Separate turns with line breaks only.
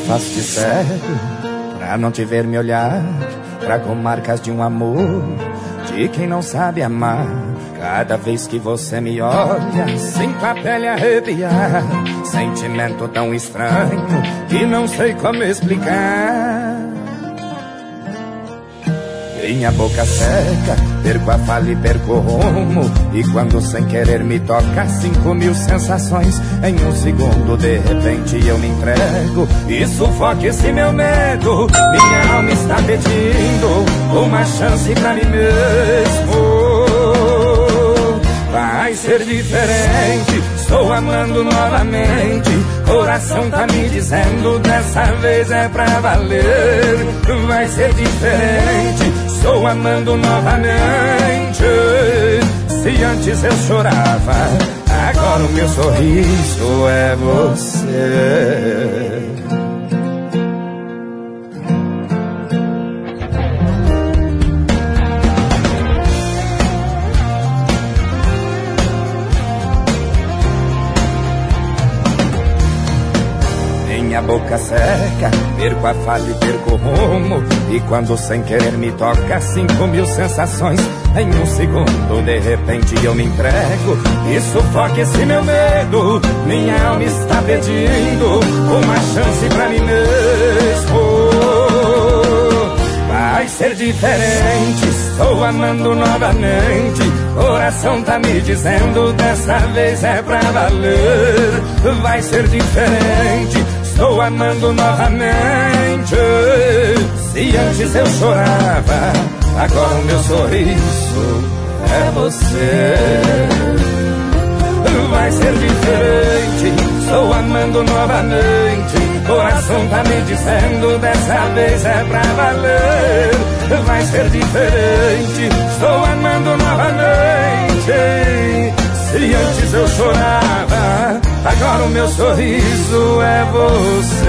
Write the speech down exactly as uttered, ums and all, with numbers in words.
faço de cego pra não te ver me olhar. Trago marcas de um amor de quem não sabe amar. Cada vez que você me olha, sinto a pele arrepiar. Sentimento tão estranho que não sei como explicar. Minha boca seca, perco a fala e perco o rumo. E quando sem querer me toca, cinco mil sensações em um segundo, de repente eu me entrego e sufoco esse meu medo. Minha alma está pedindo uma chance pra mim mesmo. Vai ser diferente, estou amando novamente. Coração tá me dizendo, dessa vez é pra valer. Vai ser diferente, estou amando novamente. Se antes eu chorava, agora o meu sorriso é você. Minha boca seca, perco a fala e perco o rumo. E quando sem querer me toca, cinco mil sensações em um segundo, de repente eu me entrego e sufoco esse meu medo. Minha alma está pedindo uma chance pra mim mesmo. Vai ser diferente, estou amando novamente. Coração tá me dizendo, dessa vez é pra valer. Vai ser diferente, estou amando novamente. Se antes eu chorava, agora o meu sorriso é você. Vai ser diferente, estou amando novamente. Coração tá me dizendo, dessa vez é pra valer. Vai ser diferente, estou amando novamente. Se antes eu chorava, agora o meu sorriso é você.